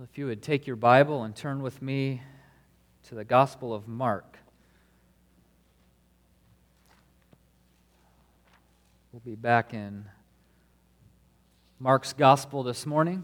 If you would take your Bible and turn with me to the Gospel of Mark. We'll be back in Mark's Gospel this morning.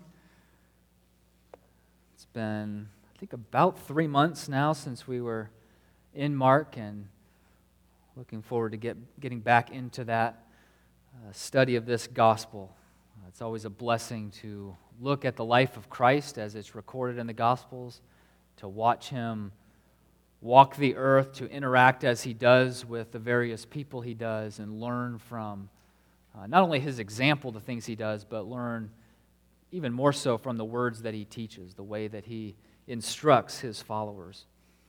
It's been, I think, about 3 months now since we were in Mark, and looking forward to getting back into that study of this Gospel. It's always a blessing to look at the life of Christ as it's recorded in the Gospels, to watch Him walk the earth, to interact as He does with the various people He does, and learn from not only His example, the things He does, but learn even more so from the words that He teaches, the way that He instructs His followers.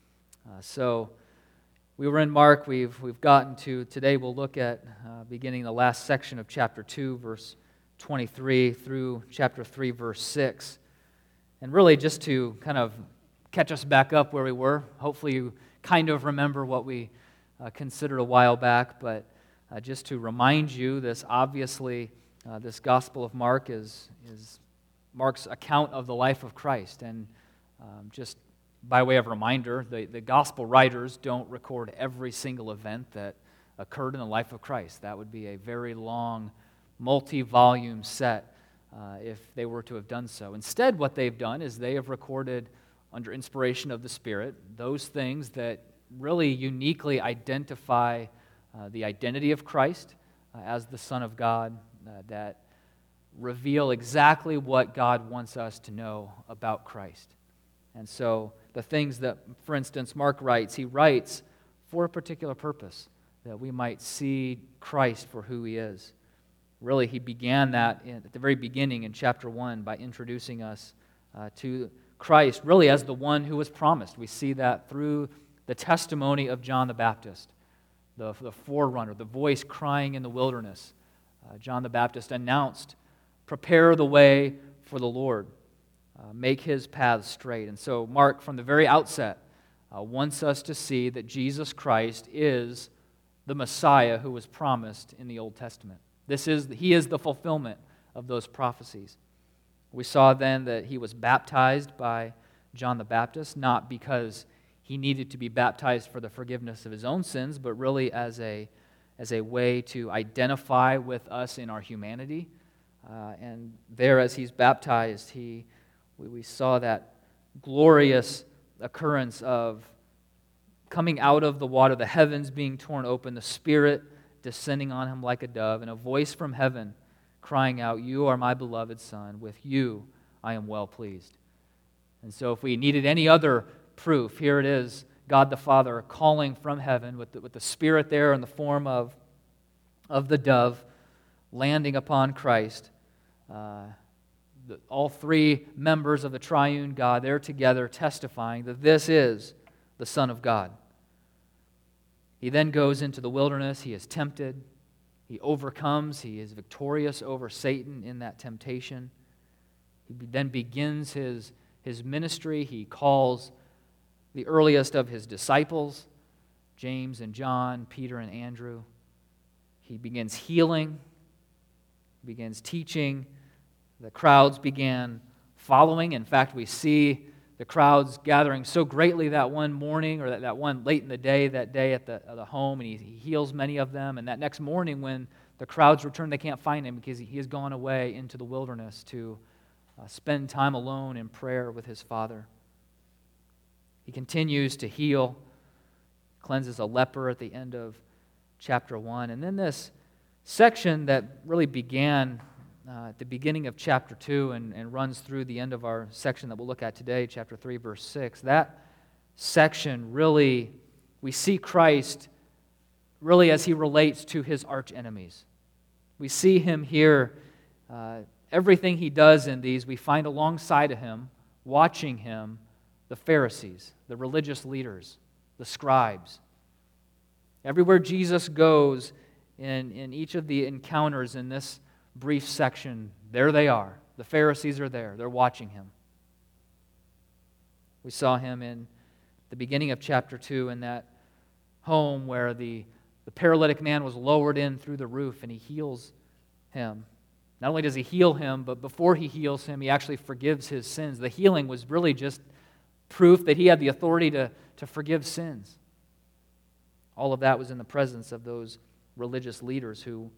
So we were in Mark. We've gotten to, today we'll look at beginning the last section of chapter 2, verse 23 through chapter 3, verse 6. And really just to kind of catch us back up where we were. Hopefully you kind of remember what we considered a while back, but just to remind you, this Gospel of Mark is Mark's account of the life of Christ. And just by way of reminder, the Gospel writers don't record every single event that occurred in the life of Christ. That would be a very long, multi-volume set if they were to have done so. Instead, what they've done is they have recorded, under inspiration of the Spirit, those things that really uniquely identify the identity of Christ as the Son of God, that reveal exactly what God wants us to know about Christ. And so the things that, for instance, Mark writes, he writes for a particular purpose, that we might see Christ for who He is. Really, he began that at the very beginning in chapter 1 by introducing us to Christ, really as the one who was promised. We see that through the testimony of John the Baptist, the forerunner, the voice crying in the wilderness. John the Baptist announced, "Prepare the way for the Lord, make His paths straight." And so Mark, from the very outset, wants us to see that Jesus Christ is the Messiah who was promised in the Old Testament. He is the fulfillment of those prophecies. We saw then that He was baptized by John the Baptist, not because He needed to be baptized for the forgiveness of His own sins, but really as a way to identify with us in our humanity. And there, as He's baptized, we saw that glorious occurrence of coming out of the water, the heavens being torn open, the Spirit descending on Him like a dove, and a voice from heaven crying out, "You are my beloved Son, with you I am well pleased." And so if we needed any other proof, here it is, God the Father calling from heaven with the Spirit there in the form of the dove landing upon Christ. All three members of the triune God there together testifying that this is the Son of God. He then goes into the wilderness. He is tempted. He overcomes. He is victorious over Satan in that temptation. He then begins his ministry. He calls the earliest of His disciples, James and John, Peter and Andrew. He begins healing. He begins teaching. The crowds began following. In fact, we see the crowds gathering so greatly that one morning, or that one late in the day, that day at the home, and he heals many of them. And that next morning when the crowds return, they can't find Him because He has gone away into the wilderness to spend time alone in prayer with His Father. He continues to heal, cleanses a leper at the end of chapter 1. And then this section that really began at the beginning of chapter 2 and runs through the end of our section that we'll look at today, chapter 3, verse 6, that section really, we see Christ really as He relates to His archenemies. We see Him here, everything He does in these, we find alongside of Him, watching Him, the Pharisees, the religious leaders, the scribes. Everywhere Jesus goes in each of the encounters in this brief section, there they are. The Pharisees are there. They're watching Him. We saw Him in the beginning of chapter 2 in that home where the paralytic man was lowered in through the roof, and He heals him. Not only does he heal him, but before he heals him, he actually forgives his sins. The healing was really just proof that he had the authority to forgive sins. All of that was in the presence of those religious leaders who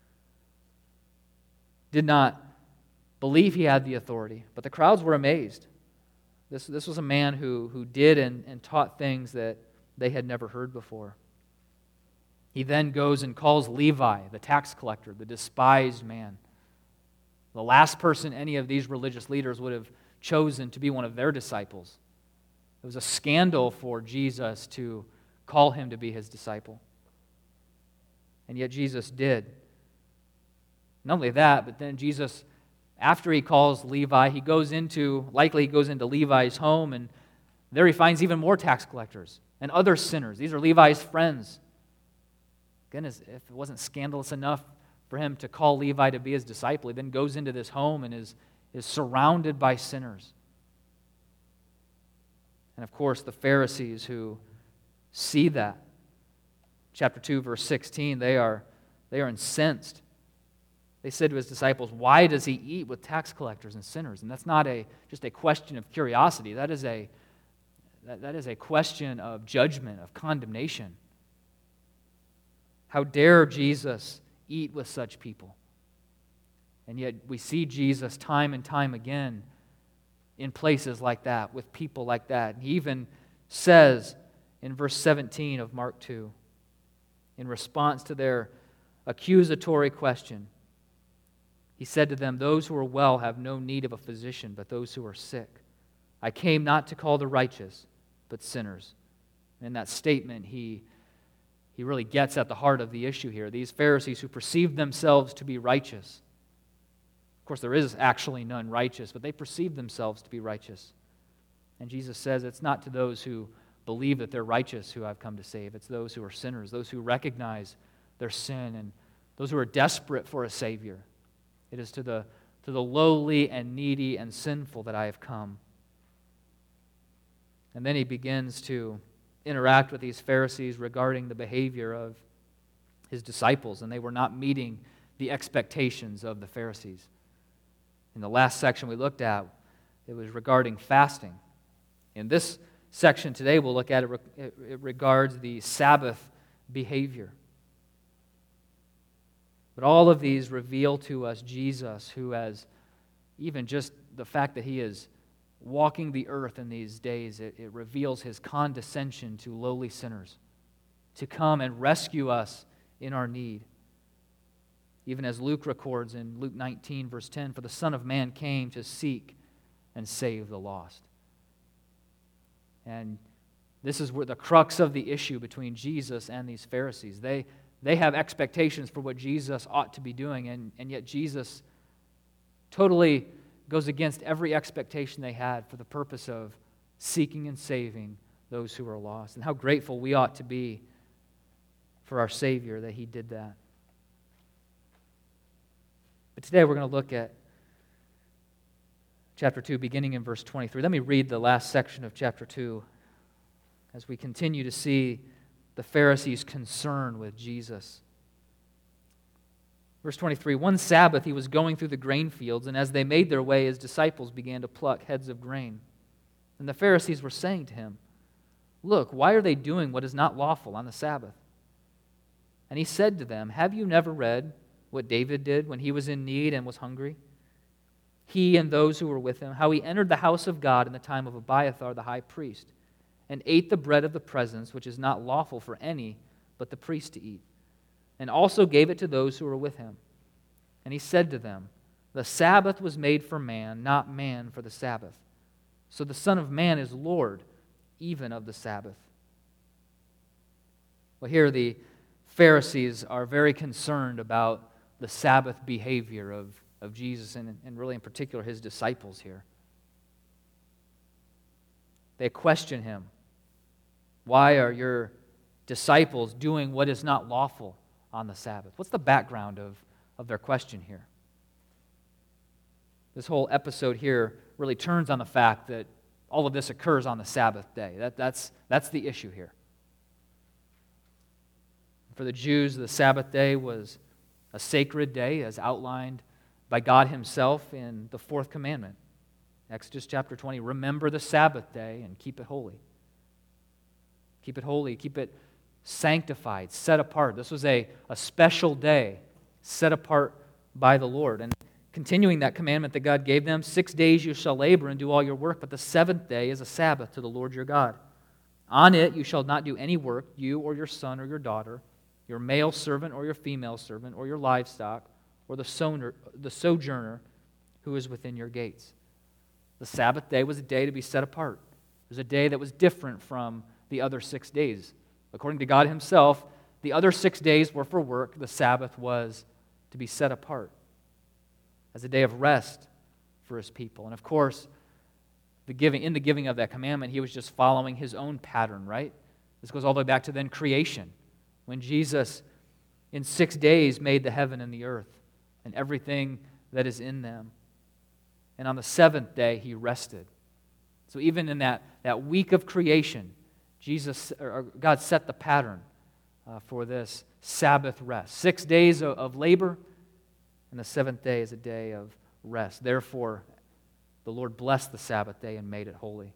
did not believe he had the authority. But the crowds were amazed. This was a man who did and taught things that they had never heard before. He then goes and calls Levi, the tax collector, the despised man, the last person any of these religious leaders would have chosen to be one of their disciples. It was a scandal for Jesus to call him to be his disciple. And yet Jesus did. Not only that, but then Jesus, after he calls Levi, he goes into Levi's home, and there he finds even more tax collectors and other sinners. These are Levi's friends. Again, if it wasn't scandalous enough for him to call Levi to be his disciple, he then goes into this home and is surrounded by sinners. And of course, the Pharisees who see that, chapter 2, verse 16, they are incensed. They said to his disciples, "Why does he eat with tax collectors and sinners?" And that's not just a question of curiosity. That is a question of judgment, of condemnation. How dare Jesus eat with such people? And yet we see Jesus time and time again in places like that, with people like that. He even says in verse 17 of Mark 2, in response to their accusatory question, he said to them, "Those who are well have no need of a physician, but those who are sick. I came not to call the righteous, but sinners." And in that statement, he really gets at the heart of the issue here. These Pharisees who perceived themselves to be righteous. Of course, there is actually none righteous, but they perceive themselves to be righteous. And Jesus says it's not to those who believe that they're righteous who I've come to save. It's those who are sinners, those who recognize their sin, and those who are desperate for a Savior. It is to the lowly and needy and sinful that I have come. And then he begins to interact with these Pharisees regarding the behavior of his disciples, and they were not meeting the expectations of the Pharisees. In the last section we looked at, it was regarding fasting. In this section today, we'll look at it regards the Sabbath behavior. But all of these reveal to us Jesus, who has, even just the fact that he is walking the earth in these days, it reveals his condescension to lowly sinners, to come and rescue us in our need. Even as Luke records in Luke 19, verse 10, "For the Son of Man came to seek and save the lost." And this is where the crux of the issue between Jesus and these Pharisees. They have expectations for what Jesus ought to be doing, and yet Jesus totally goes against every expectation they had for the purpose of seeking and saving those who are lost. And how grateful we ought to be for our Savior that he did that. But today we're going to look at chapter 2, beginning in verse 23. Let me read the last section of chapter 2 as we continue to see the Pharisees' concern with Jesus. Verse 23, "One Sabbath he was going through the grain fields, and as they made their way, his disciples began to pluck heads of grain. And the Pharisees were saying to him, 'Look, why are they doing what is not lawful on the Sabbath?' And he said to them, 'Have you never read what David did when he was in need and was hungry? He and those who were with him, how he entered the house of God in the time of Abiathar the high priest, and ate the bread of the presence, which is not lawful for any but the priest to eat, and also gave it to those who were with him. And he said to them, The Sabbath was made for man, not man for the Sabbath. So the Son of Man is Lord, even of the Sabbath.'" Well, here the Pharisees are very concerned about the Sabbath behavior of Jesus, and really in particular his disciples here. They question him. Why are your disciples doing what is not lawful on the Sabbath? What's the background of their question here? This whole episode here really turns on the fact that all of this occurs on the Sabbath day. That's the issue here. For the Jews, the Sabbath day was a sacred day as outlined by God himself in the fourth commandment. Exodus chapter 20, remember the Sabbath day and keep it holy. Keep it holy, keep it sanctified, set apart. This was a special day set apart by the Lord. And continuing that commandment that God gave them, 6 days you shall labor and do all your work, but the seventh day is a Sabbath to the Lord your God. On it you shall not do any work, you or your son or your daughter, your male servant or your female servant, or your livestock, or the sojourner who is within your gates. The Sabbath day was a day to be set apart. It was a day that was different from the other 6 days. According to God himself, the other 6 days were for work. The Sabbath was to be set apart as a day of rest for his people. And of course, in the giving of that commandment, he was just following his own pattern, right? This goes all the way back to then creation, when Jesus in 6 days made the heaven and the earth and everything that is in them. And on the seventh day, he rested. So even in that week of creation, God set the pattern for this Sabbath rest. 6 days of labor, and the seventh day is a day of rest. Therefore, the Lord blessed the Sabbath day and made it holy.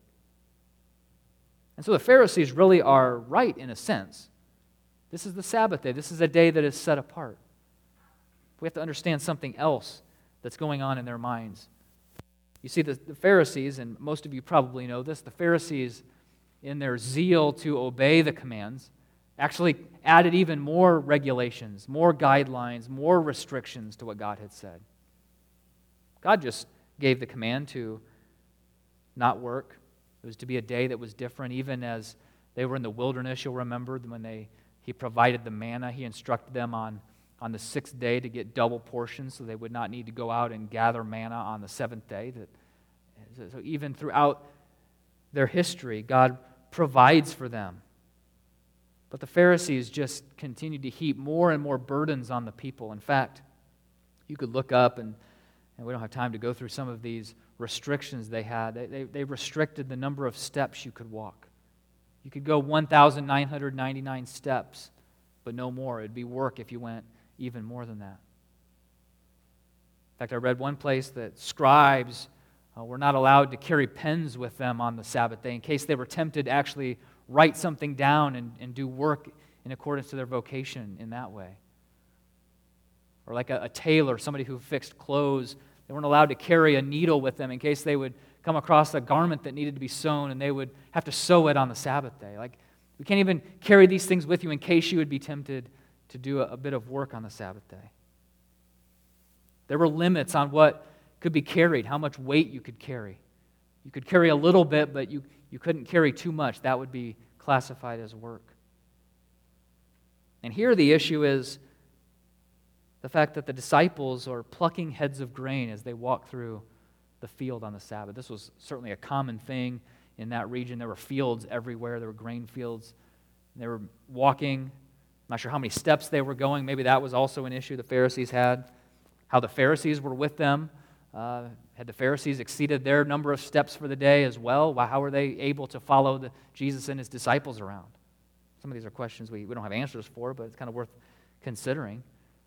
And so the Pharisees really are right in a sense. This is the Sabbath day. This is a day that is set apart. We have to understand something else that's going on in their minds. You see, the Pharisees, and most of you probably know this, the Pharisees, in their zeal to obey the commands, actually added even more regulations, more guidelines, more restrictions to what God had said. God just gave the command to not work. It was to be a day that was different. Even as they were in the wilderness, you'll remember when He provided the manna. He instructed them on the sixth day to get double portions so they would not need to go out and gather manna on the seventh day. So even throughout their history, God provides for them. But the Pharisees just continued to heap more and more burdens on the people. In fact, you could look up, and we don't have time to go through some of these restrictions they had. They restricted the number of steps you could walk. You could go 1,999 steps, but no more. It'd be work if you went even more than that. In fact, I read one place that scribes were not allowed to carry pens with them on the Sabbath day in case they were tempted to actually write something down and do work in accordance to their vocation in that way. Or like a tailor, somebody who fixed clothes, they weren't allowed to carry a needle with them in case they would come across a garment that needed to be sewn and they would have to sew it on the Sabbath day. Like, we can't even carry these things with you in case you would be tempted to do a bit of work on the Sabbath day. There were limits on what could be carried, how much weight you could carry. You could carry a little bit, but you couldn't carry too much. That would be classified as work. And here the issue is the fact that the disciples are plucking heads of grain as they walk through the field on the Sabbath. This was certainly a common thing in that region. There were fields everywhere. There were grain fields. They were walking. I'm not sure how many steps they were going. Maybe that was also an issue the Pharisees had. How the Pharisees were with them. Had the Pharisees exceeded their number of steps for the day as well? How were they able to follow Jesus and his disciples around? Some of these are questions we don't have answers for, but it's kind of worth considering.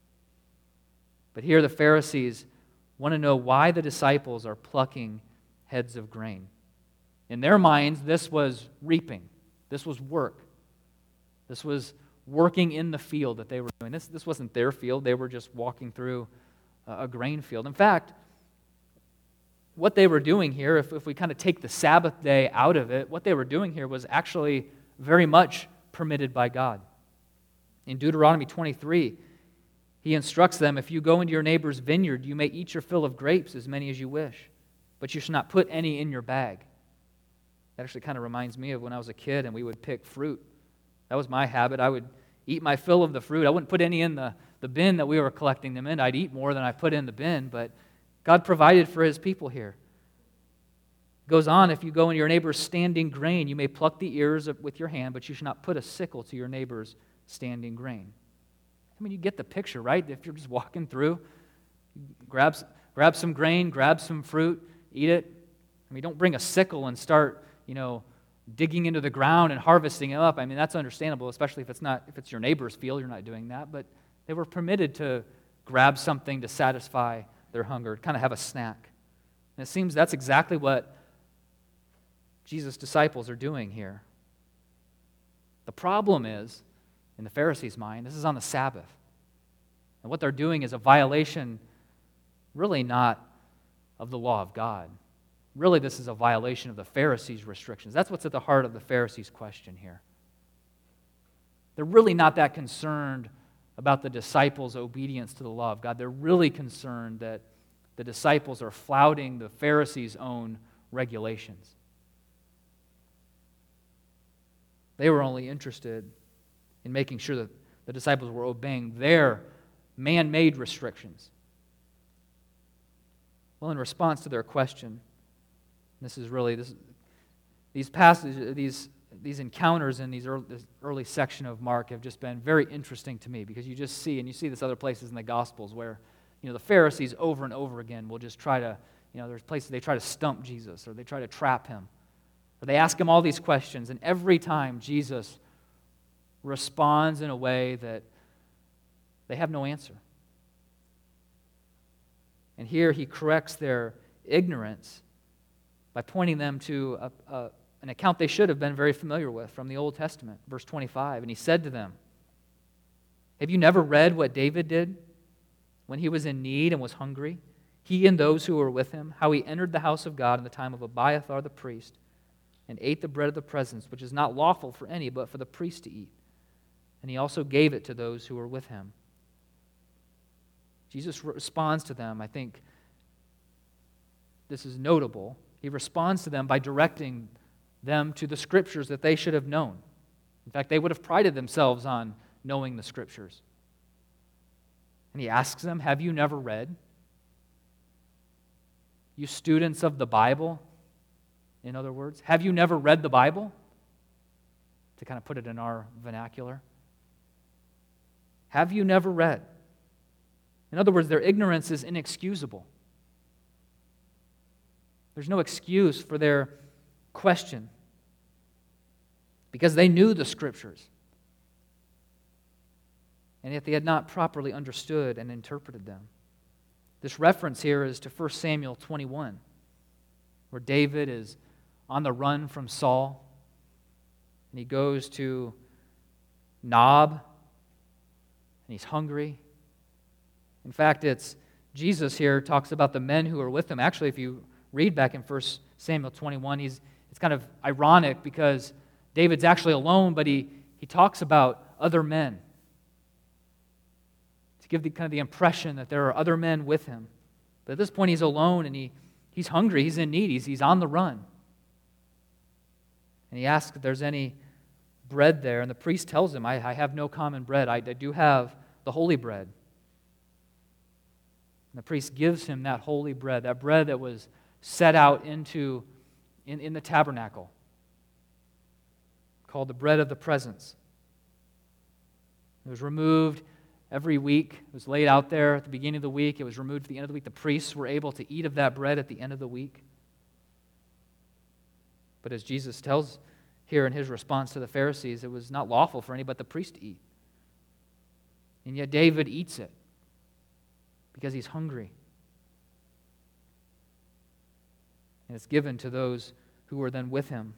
But here the Pharisees want to know why the disciples are plucking heads of grain. In their minds, this was reaping. This was work. This was working in the field that they were doing. This wasn't their field. They were just walking through a grain field. In fact, what they were doing here, if we kind of take the Sabbath day out of it, what they were doing here was actually very much permitted by God. In Deuteronomy 23, he instructs them, if you go into your neighbor's vineyard, you may eat your fill of grapes, as many as you wish, but you shall not put any in your bag. That actually kind of reminds me of when I was a kid and we would pick fruit. That was my habit. I would eat my fill of the fruit. I wouldn't put any in the bin that we were collecting them in. I'd eat more than I put in the bin, but God provided for his people here. It goes on, if you go into your neighbor's standing grain, you may pluck the ears with your hand, but you should not put a sickle to your neighbor's standing grain. I mean, you get the picture, right? If you're just walking through, grab some grain, grab some fruit, eat it. I mean, don't bring a sickle and start, digging into the ground and harvesting it up. I mean, that's understandable, especially if it's your neighbor's field, you're not doing that. But they were permitted to grab something to satisfy their hunger, kind of have a snack. And it seems that's exactly what Jesus' disciples are doing here. The problem is, in the Pharisees' mind, this is on the Sabbath. And what they're doing is a violation, really not of the law of God. Really, this is a violation of the Pharisees' restrictions. That's what's at the heart of the Pharisees' question here. They're really not that concerned about the disciples' obedience to the law of God. They're really concerned that the disciples are flouting the Pharisees' own regulations. They were only interested in making sure that the disciples were obeying their man-made restrictions. Well, in response to their question, these passages, these encounters in this early section of Mark have just been very interesting to me, because you just see, and you see this other places in the Gospels where, the Pharisees over and over again will just try to, there's places they try to stump Jesus, or they try to trap him, or they ask him all these questions, and every time Jesus responds in a way that they have no answer. And here he corrects their ignorance by pointing them to an account they should have been very familiar with from the Old Testament, verse 25. And he said to them, "Have you never read what David did when he was in need and was hungry, he and those who were with him, how he entered the house of God in the time of Abiathar the priest and ate the bread of the presence, which is not lawful for any but for the priest to eat. And he also gave it to those who were with him." Jesus responds to them. I think this is notable. He responds to them by directing them to the Scriptures that they should have known. In fact, they would have prided themselves on knowing the Scriptures. And he asks them, "Have you never read? You students of the Bible," in other words, have you never read the Bible? To kind of put it in our vernacular. Have you never read? In other words, their ignorance is inexcusable. There's no excuse for their question, because they knew the Scriptures, and yet they had not properly understood and interpreted them. This reference here is to 1 Samuel 21, where David is on the run from Saul, and he goes to Nob, and he's hungry. In fact, it's Jesus here talks about the men who are with him. Actually, if you read back in 1 Samuel 21, it's kind of ironic because David's actually alone, but he talks about other men to give the impression that there are other men with him. But at this point, he's alone, and he's hungry, he's in need, he's on the run. And he asks if there's any bread there, and the priest tells him, I have no common bread. I do have the holy bread. And the priest gives him that holy bread, that bread that was set out in the tabernacle, called the bread of the presence. It was removed every week. It was laid out there at the beginning of the week. It was removed at the end of the week. The priests were able to eat of that bread at the end of the week. But as Jesus tells here in his response to the Pharisees, it was not lawful for any but the priest to eat. And yet David eats it because he's hungry. And it's given to those who were then with him.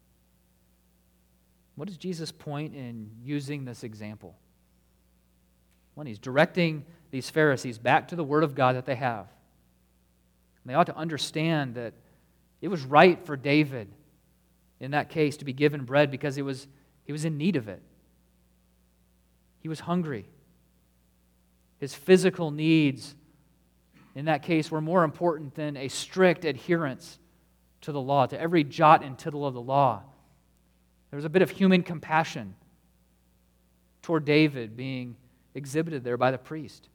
What is Jesus' point in using this example? One, he's directing these Pharisees back to the Word of God that they have. And they ought to understand that it was right for David in that case to be given bread because he was in need of it. He was hungry. His physical needs in that case were more important than a strict adherence to the law, to every jot and tittle of the law. There was a bit of human compassion toward David being exhibited there by the priest.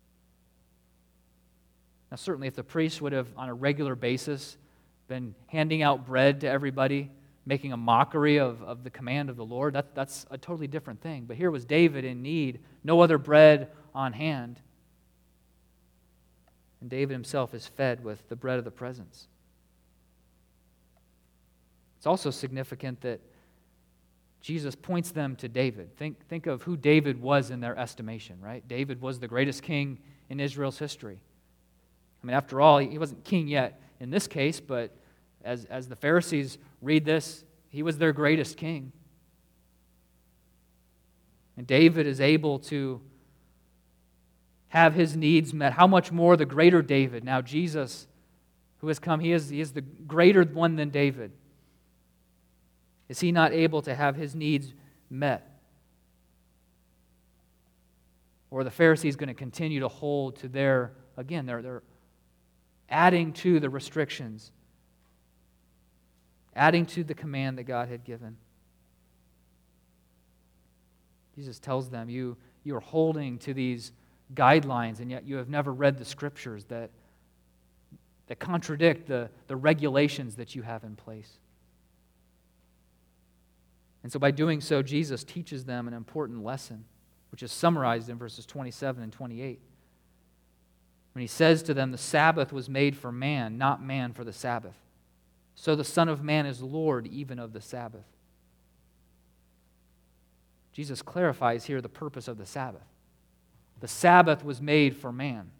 Now, certainly if the priest would have, on a regular basis, been handing out bread to everybody, making a mockery of the command of the Lord, that's a totally different thing. But here was David in need, no other bread on hand. And David himself is fed with the bread of the presence. It's also significant that Jesus points them to David. Think of who David was in their estimation, right? David was the greatest king in Israel's history. I mean, after all, he wasn't king yet in this case, but as the Pharisees read this, he was their greatest king. And David is able to have his needs met. How much more the greater David? Now Jesus, who has come, he is the greater one than David. Is he not able to have his needs met? Or are the Pharisees going to continue to hold to their, again, they're adding to the restrictions, adding to the command that God had given. Jesus tells them, you are holding to these guidelines, and yet you have never read the Scriptures that contradict the regulations that you have in place. And so by doing so, Jesus teaches them an important lesson, which is summarized in verses 27 and 28. When he says to them, the Sabbath was made for man, not man for the Sabbath. So the Son of Man is Lord even of the Sabbath. Jesus clarifies here the purpose of the Sabbath. The Sabbath was made for man.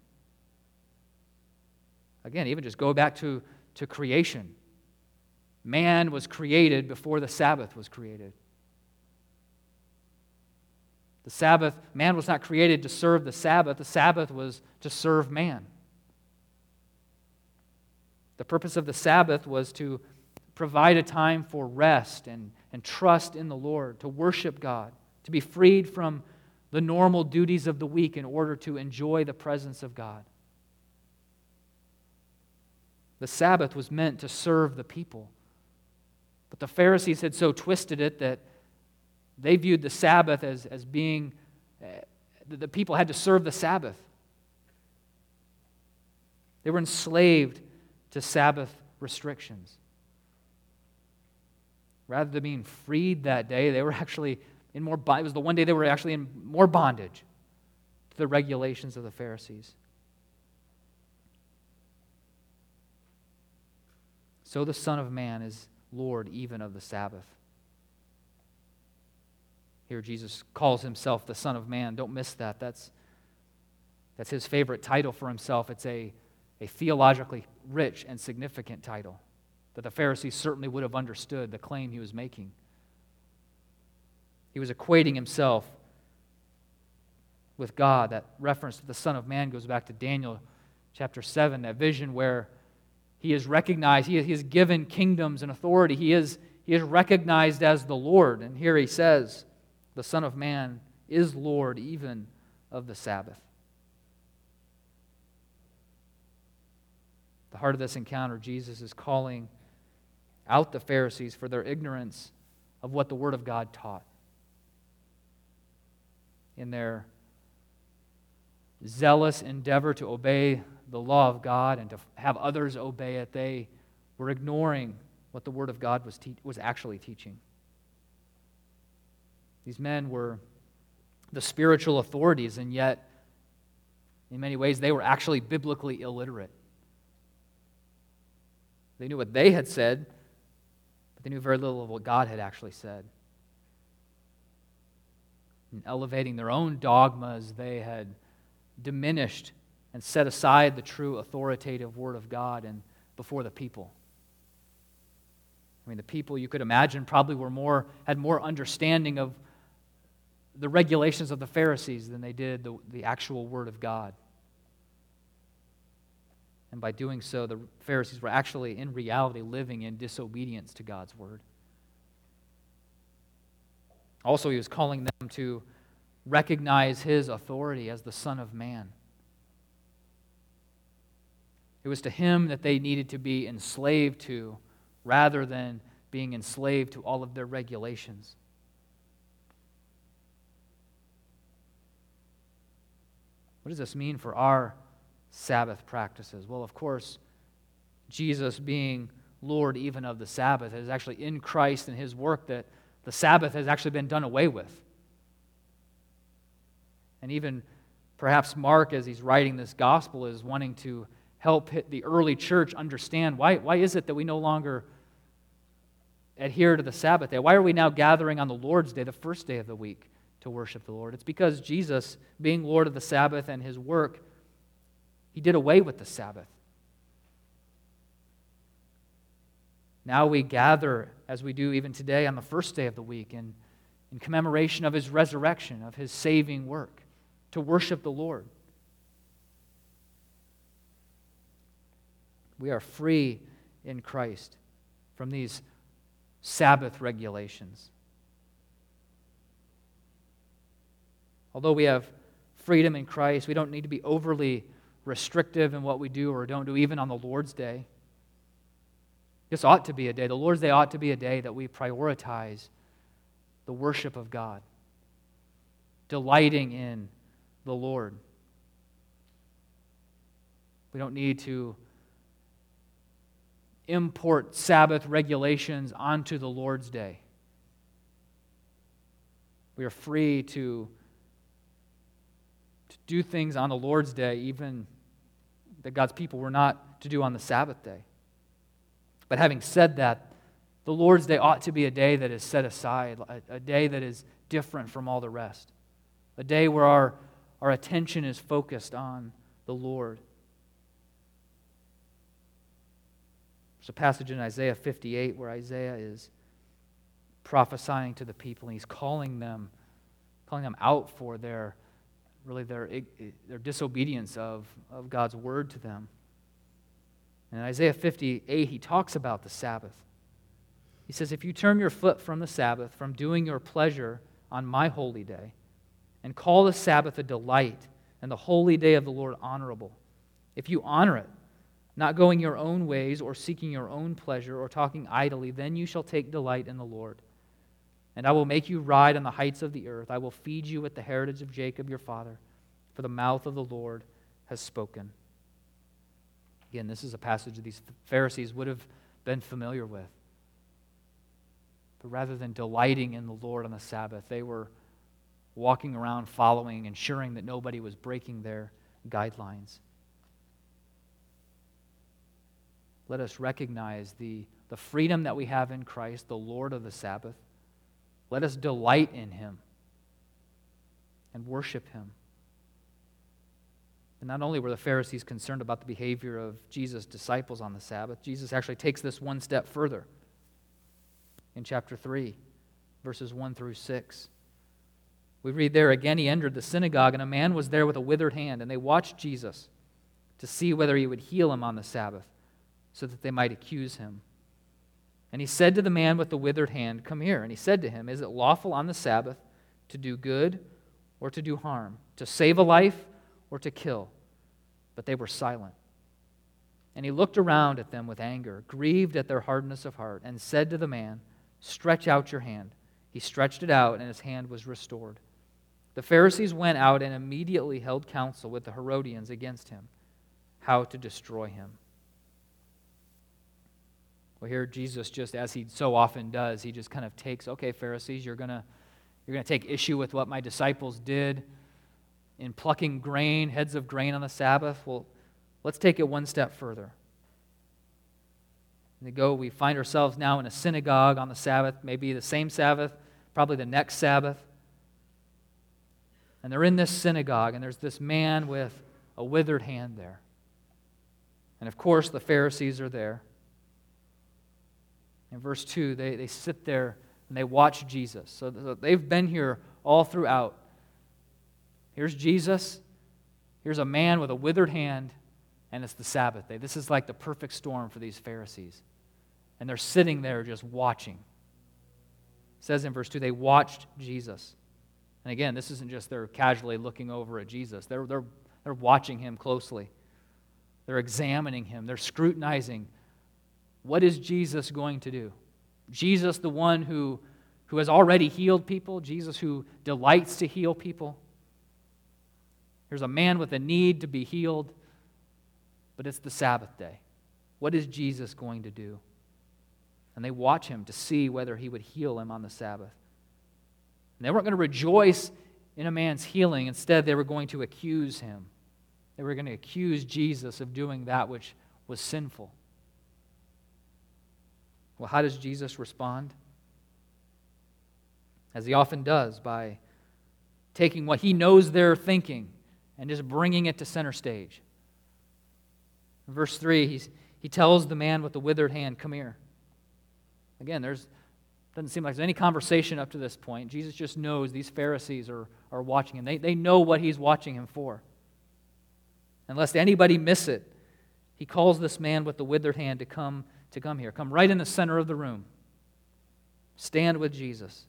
Again, even just go back to creation. Man was created before the Sabbath was created. The Sabbath, man was not created to serve the Sabbath was to serve man. The purpose of the Sabbath was to provide a time for rest and trust in the Lord, to worship God, to be freed from the normal duties of the week in order to enjoy the presence of God. The Sabbath was meant to serve the people. But the Pharisees had so twisted it that they viewed the Sabbath as being, the people had to serve the Sabbath. They were enslaved to Sabbath restrictions. Rather than being freed that day, they were actually in more, it was the one day they were actually in more bondage to the regulations of the Pharisees. So the Son of Man is Lord even of the Sabbath. Here Jesus calls himself the Son of Man. Don't miss that. That's his favorite title for himself. It's a theologically rich and significant title that the Pharisees certainly would have understood the claim he was making. He was equating himself with God. That reference to the Son of Man goes back to Daniel chapter 7, that vision where he is recognized, he is given kingdoms and authority. He is recognized as the Lord. And here he says, the Son of Man is Lord even of the Sabbath. At the heart of this encounter, Jesus is calling out the Pharisees for their ignorance of what the Word of God taught. In their zealous endeavor to obey the law of God and to have others obey it, they were ignoring what the Word of God was actually teaching. These men were the spiritual authorities, and yet, in many ways, they were actually biblically illiterate. They knew what they had said, but they knew very little of what God had actually said. In elevating their own dogmas, they had diminished and set aside the true authoritative Word of God and before the people. I mean, the people, you could imagine, probably had more understanding of the regulations of the Pharisees than they did the actual Word of God. And by doing so, the Pharisees were actually, in reality, living in disobedience to God's Word. Also, he was calling them to recognize his authority as the Son of Man. It was to him that they needed to be enslaved to, rather than being enslaved to all of their regulations. What does this mean for our Sabbath practices? Well, of course, Jesus being Lord even of the Sabbath is actually in Christ and his work that the Sabbath has actually been done away with. And even perhaps Mark, as he's writing this gospel, is wanting to help the early church understand why is it that we no longer adhere to the Sabbath day? Why are we now gathering on the Lord's Day, the first day of the week, to worship the Lord? It's because Jesus, being Lord of the Sabbath and his work, He did away with the Sabbath. Now we gather, as we do even today, on the first day of the week in commemoration of His resurrection, of His saving work, to worship the Lord. We are free in Christ from these Sabbath regulations. Although we have freedom in Christ, we don't need to be overly restrictive in what we do or don't do, even on the Lord's Day. This ought to be a day, the Lord's Day ought to be a day that we prioritize the worship of God, delighting in the Lord. We don't need to import Sabbath regulations onto the Lord's Day. We are free to do things on the Lord's Day, even that God's people were not to do on the Sabbath day. But having said that, the Lord's Day ought to be a day that is set aside, a day that is different from all the rest, a day where our attention is focused on the Lord. There's a passage in Isaiah 58 where Isaiah is prophesying to the people, and he's calling them out for their disobedience of God's word to them. In Isaiah 58, he talks about the Sabbath. He says, "If you turn your foot from the Sabbath, from doing your pleasure on my holy day, and call the Sabbath a delight, and the holy day of the Lord honorable, if you honor it, not going your own ways or seeking your own pleasure or talking idly, then you shall take delight in the Lord. And I will make you ride on the heights of the earth. I will feed you with the heritage of Jacob your father, for the mouth of the Lord has spoken." Again, this is a passage that these Pharisees would have been familiar with. But rather than delighting in the Lord on the Sabbath, they were walking around following, ensuring that nobody was breaking their guidelines. Let us recognize the freedom that we have in Christ, the Lord of the Sabbath. Let us delight in Him and worship Him. And not only were the Pharisees concerned about the behavior of Jesus' disciples on the Sabbath, Jesus actually takes this one step further. In chapter 3, verses 1 through 6. We read there, "Again he entered the synagogue, and a man was there with a withered hand, and they watched Jesus to see whether he would heal him on the Sabbath, so that they might accuse him. And he said to the man with the withered hand, 'Come here.' And he said to him, 'Is it lawful on the Sabbath to do good or to do harm, to save a life or to kill?' But they were silent. And he looked around at them with anger, grieved at their hardness of heart, and said to the man, 'Stretch out your hand.' He stretched it out, and his hand was restored. The Pharisees went out and immediately held counsel with the Herodians against him, how to destroy him." Well, here Jesus, just as he so often does, he just kind of takes, "Okay, Pharisees, you're gonna take issue with what my disciples did in plucking grain, heads of grain on the Sabbath. Well, let's take it one step further." And we find ourselves now in a synagogue on the Sabbath, maybe the same Sabbath, probably the next Sabbath. And they're in this synagogue, and there's this man with a withered hand there. And of course, the Pharisees are there. In verse 2, they sit there and they watch Jesus. So they've been here all throughout. Here's Jesus. Here's a man with a withered hand, and it's the Sabbath day. This is like the perfect storm for these Pharisees. And they're sitting there just watching. It says in verse 2, they watched Jesus. And again, this isn't just they're casually looking over at Jesus. They're watching him closely. They're examining him. They're scrutinizing. What is Jesus going to do? Jesus, the one who has already healed people, Jesus who delights to heal people. There's a man with a need to be healed, but it's the Sabbath day. What is Jesus going to do? And they watch him to see whether he would heal him on the Sabbath. And they weren't going to rejoice in a man's healing. Instead, they were going to accuse him. They were going to accuse Jesus of doing that which was sinful. Well, how does Jesus respond? As he often does, by taking what he knows they're thinking and just bringing it to center stage. In verse 3, he tells the man with the withered hand, "Come here." Again, doesn't seem like there's any conversation up to this point. Jesus just knows these Pharisees are watching him. They know what he's watching him for. And lest anybody miss it, he calls this man with the withered hand to come here. Come right in the center of the room. Stand with Jesus.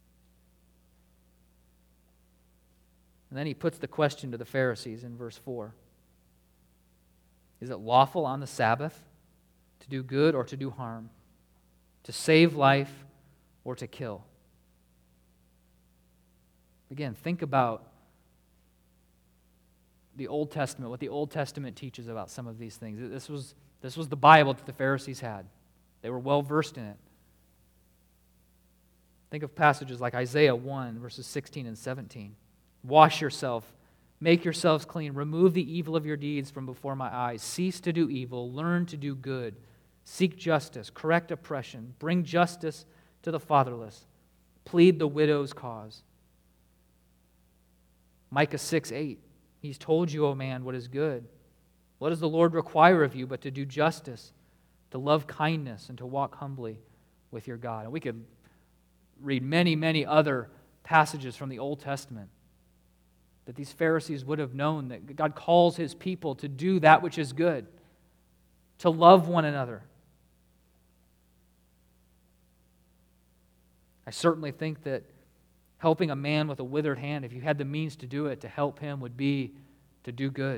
And then he puts the question to the Pharisees in verse 4. Is it lawful on the Sabbath to do good or to do harm? To save life or to kill? Again, think about the Old Testament, what the Old Testament teaches about some of these things. This was the Bible that the Pharisees had. They were well versed in it. Think of passages like Isaiah 1, verses 16 and 17. Wash yourself, make yourselves clean, remove the evil of your deeds from before my eyes. Cease to do evil, learn to do good. Seek justice, correct oppression, bring justice to the fatherless, plead the widow's cause. Micah 6:8. He's told you, O man, what is good. What does the Lord require of you but to do justice, to love kindness, and to walk humbly with your God? And we could read many, many other passages from the Old Testament that these Pharisees would have known that God calls his people to do that which is good, to love one another. I certainly think that helping a man with a withered hand, if you had the means to do it, to help him would be to do good,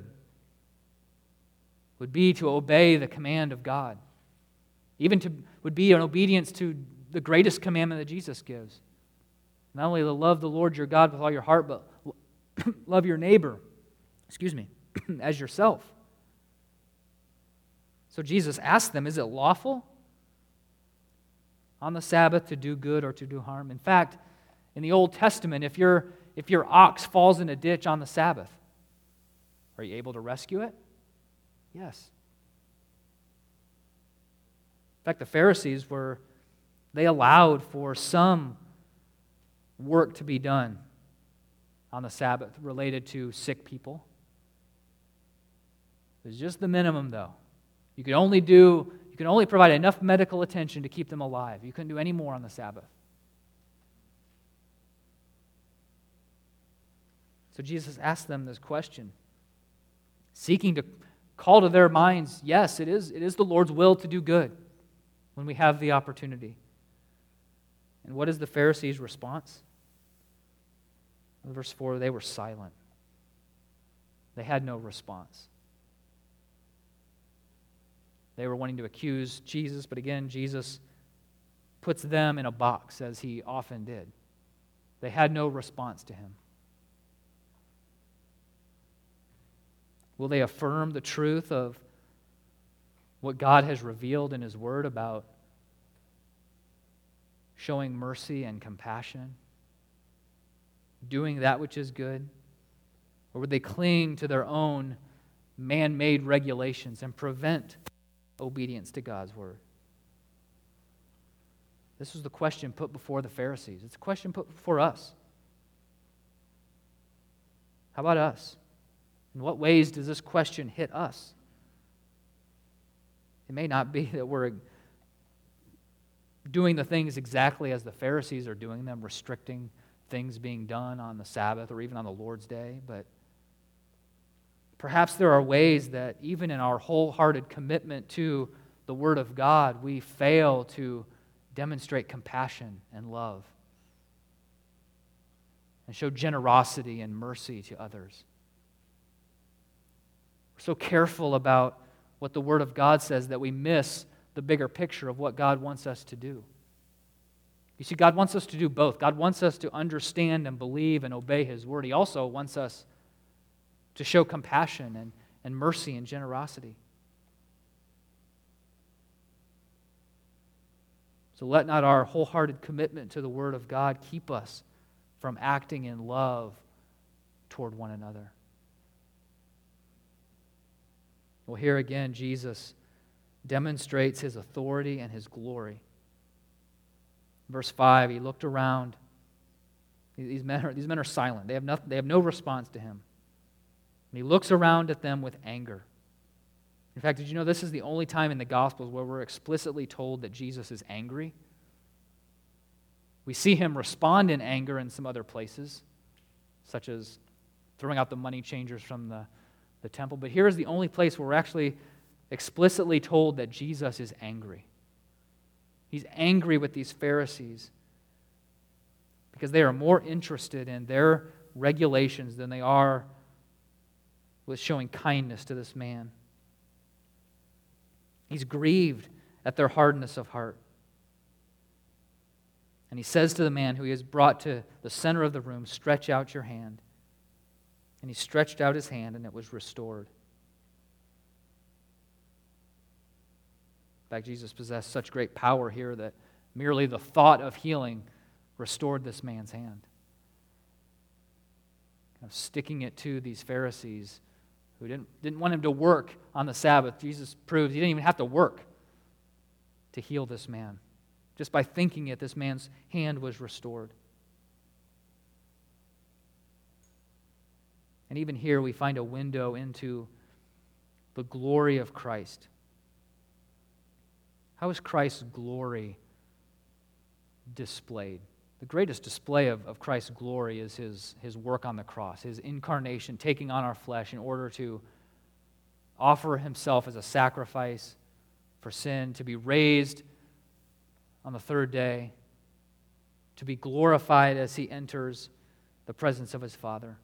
would be to obey the command of God, would be an obedience to the greatest commandment that Jesus gives. Not only to love the Lord your God with all your heart, but love your neighbor, as yourself. So Jesus asked them, is it lawful on the Sabbath to do good or to do harm? In fact, in the Old Testament, if your ox falls in a ditch on the Sabbath, are you able to rescue it? Yes. In fact, the Pharisees they allowed for some work to be done on the Sabbath related to sick people. It was just the minimum, though. You could only provide enough medical attention to keep them alive. You couldn't do any more on the Sabbath. So Jesus asked them this question, seeking to call to their minds, yes, it is the Lord's will to do good when we have the opportunity. And what is the Pharisees' response? In verse 4, they were silent. They had no response. They were wanting to accuse Jesus, but again, Jesus puts them in a box, as he often did. They had no response to him. Will they affirm the truth of what God has revealed in his word about showing mercy and compassion, doing that which is good? Or would they cling to their own man-made regulations and prevent obedience to God's word? This was the question put before the Pharisees. It's a question put before us. How about us? In what ways does this question hit us? It may not be that we're doing the things exactly as the Pharisees are doing them, restricting things being done on the Sabbath or even on the Lord's Day, but perhaps there are ways that even in our wholehearted commitment to the Word of God, we fail to demonstrate compassion and love and show generosity and mercy to others. We're so careful about what the Word of God says that we miss the bigger picture of what God wants us to do. You see, God wants us to do both. God wants us to understand and believe and obey His Word. He also wants us to show compassion and mercy and generosity. So let not our wholehearted commitment to the Word of God keep us from acting in love toward one another. Well, here again, Jesus demonstrates His authority and His glory. Verse 5, He looked around. These men are silent. They have no response to Him. And He looks around at them with anger. In fact, did you know this is the only time in the Gospels where we're explicitly told that Jesus is angry? We see him respond in anger in some other places, such as throwing out the money changers from the temple. But here is the only place where we're actually explicitly told that Jesus is angry. He's angry with these Pharisees because they are more interested in their regulations than they are with showing kindness to this man. He's grieved at their hardness of heart. And he says to the man who he has brought to the center of the room, "Stretch out your hand." And he stretched out his hand, and it was restored. In fact, Jesus possessed such great power here that merely the thought of healing restored this man's hand. Kind of sticking it to these Pharisees who didn't want him to work on the Sabbath. Jesus proves he didn't even have to work to heal this man. Just by thinking it, this man's hand was restored. And even here we find a window into the glory of Christ. How is Christ's glory displayed? The greatest display of Christ's glory is his work on the cross, his incarnation, taking on our flesh in order to offer himself as a sacrifice for sin, to be raised on the third day, to be glorified as he enters the presence of his Father.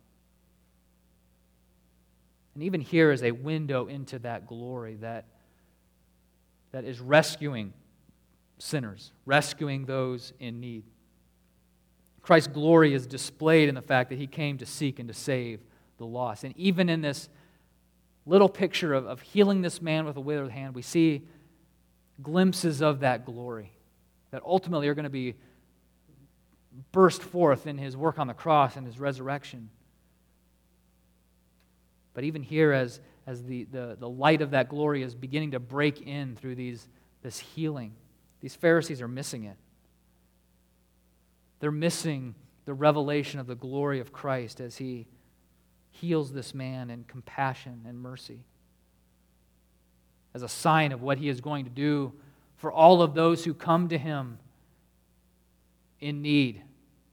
And even here is a window into that glory that is rescuing sinners, rescuing those in need. Christ's glory is displayed in the fact that he came to seek and to save the lost. And even in this little picture of healing this man with a withered hand, we see glimpses of that glory that ultimately are going to be burst forth in his work on the cross and his resurrection. But even here, as the light of that glory is beginning to break in through this healing, these Pharisees are missing it. They're missing the revelation of the glory of Christ as he heals this man in compassion and mercy, as a sign of what he is going to do for all of those who come to him in need,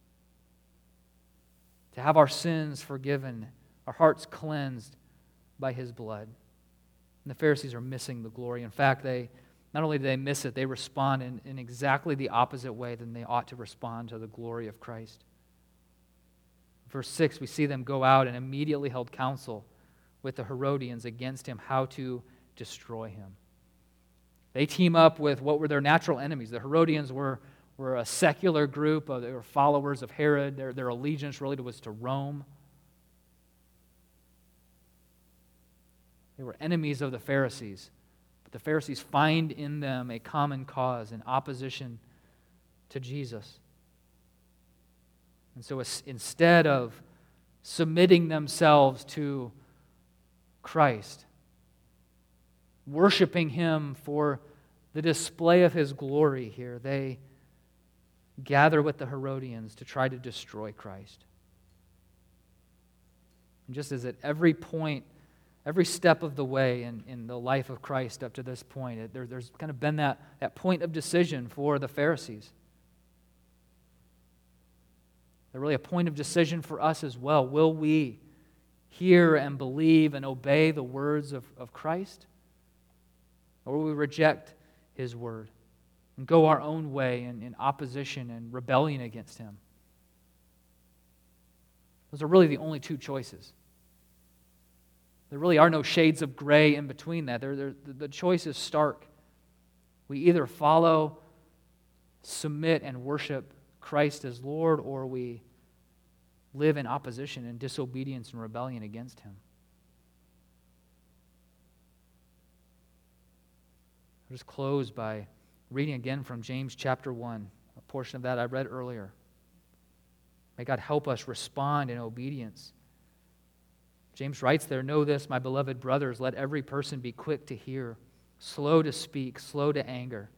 to have our sins forgiven, our hearts cleansed by his blood. And the Pharisees are missing the glory. In fact, not only do they miss it, they respond in exactly the opposite way than they ought to respond to the glory of Christ. Verse 6, we see them go out and immediately held counsel with the Herodians against him, how to destroy him. They team up with what were their natural enemies. The Herodians were a secular group. They were followers of Herod. Their allegiance really was to Rome. They were enemies of the Pharisees. But the Pharisees find in them a common cause in opposition to Jesus. And so instead of submitting themselves to Christ, worshiping him for the display of his glory here, they gather with the Herodians to try to destroy Christ. And just as at every point, every step of the way in the life of Christ up to this point, there's kind of been that point of decision for the Pharisees. There's really a point of decision for us as well. Will we hear and believe and obey the words of Christ? Or will we reject his word and go our own way in opposition and rebellion against him? Those are really the only two choices. There really are no shades of gray in between that. The choice is stark. We either follow, submit, and worship Christ as Lord, or we live in opposition and disobedience and rebellion against him. I'll just close by reading again from James chapter 1, a portion of that I read earlier. May God help us respond in obedience. James writes there, "Know this, my beloved brothers, let every person be quick to hear, slow to speak, slow to anger.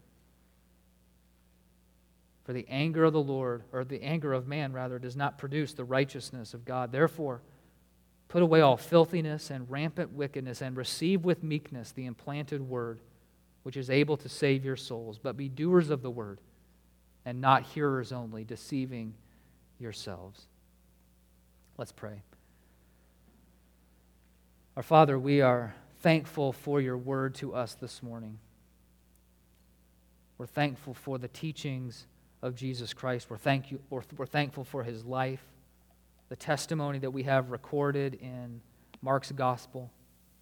For the anger of the Lord, or the anger of man rather, does not produce the righteousness of God. Therefore, Put away all filthiness and rampant wickedness, and receive with meekness the implanted word, which is able to save your souls. But be doers of the word, and not hearers only, deceiving yourselves. Let's pray. Our Father, we are thankful for your word to us this morning. We're thankful for the teachings of Jesus Christ. We're thankful for his life, the testimony that we have recorded in Mark's gospel.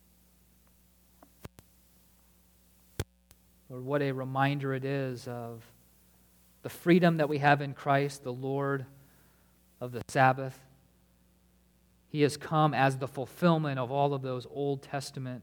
Lord, what a reminder it is of the freedom that we have in Christ, the Lord of the Sabbath. He has come as the fulfillment of all of those Old Testament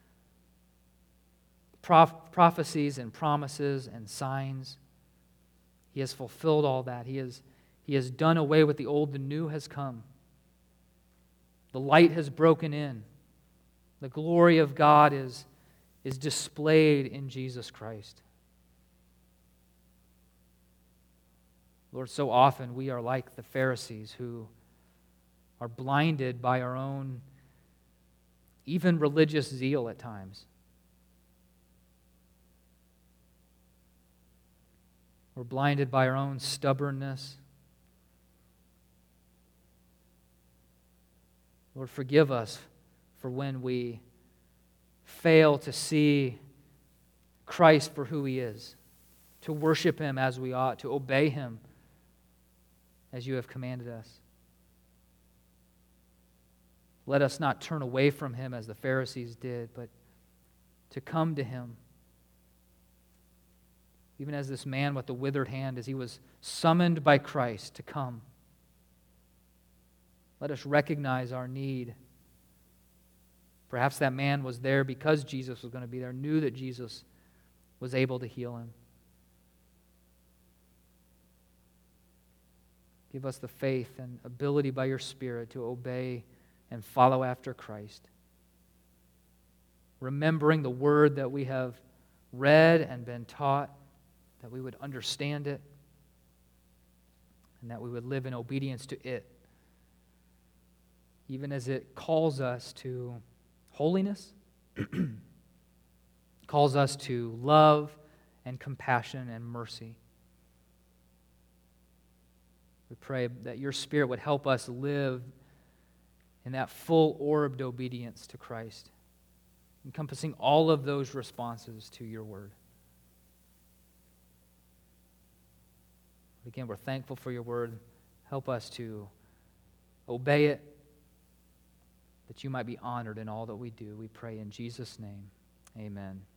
prophecies and promises and signs. He has fulfilled all that. He has done away with the old. The new has come. The light has broken in. The glory of God is displayed in Jesus Christ. Lord, so often we are like the Pharisees who are blinded by our own, even religious zeal at times. We're blinded by our own stubbornness. Lord, forgive us for when we fail to see Christ for who he is, to worship him as we ought, to obey him as you have commanded us. Let us not turn away from him as the Pharisees did, but to come to him. Even as this man with the withered hand, as he was summoned by Christ to come. Let us recognize our need. Perhaps that man was there because Jesus was going to be there, knew that Jesus was able to heal him. Give us the faith and ability by your Spirit to obey and follow after Christ. Remembering the word that we have read and been taught, that we would understand it, and that we would live in obedience to it, even as it calls us to holiness, calls us to love and compassion and mercy. We pray that your Spirit would help us live in that full-orbed obedience to Christ, encompassing all of those responses to your word. Again, we're thankful for your word. Help us to obey it, that you might be honored in all that we do. We pray in Jesus' name. Amen.